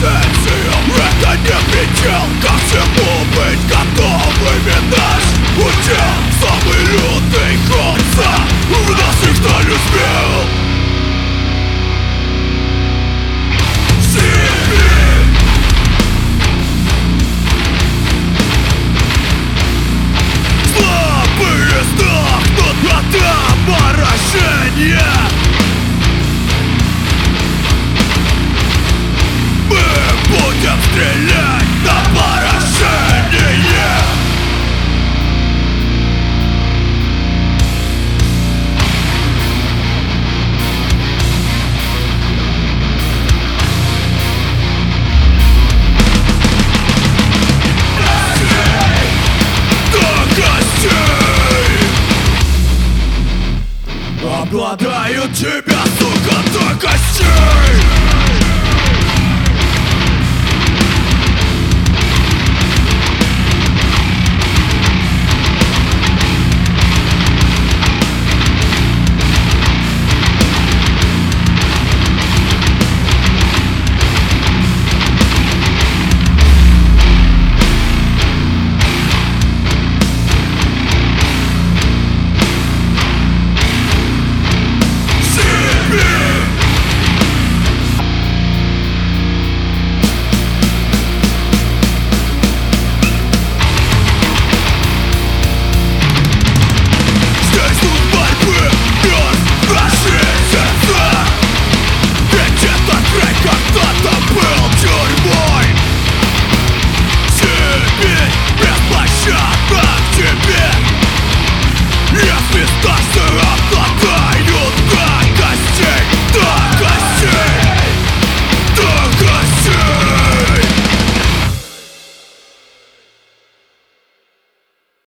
Это не предел, ко всему быть готовыми. Наш удел, самый лютый конца, у нас никто не успел. Слабые сдохнут от обморожения. Мы будем стрелять на поражение. До костей обладают тебя, сука, до костей.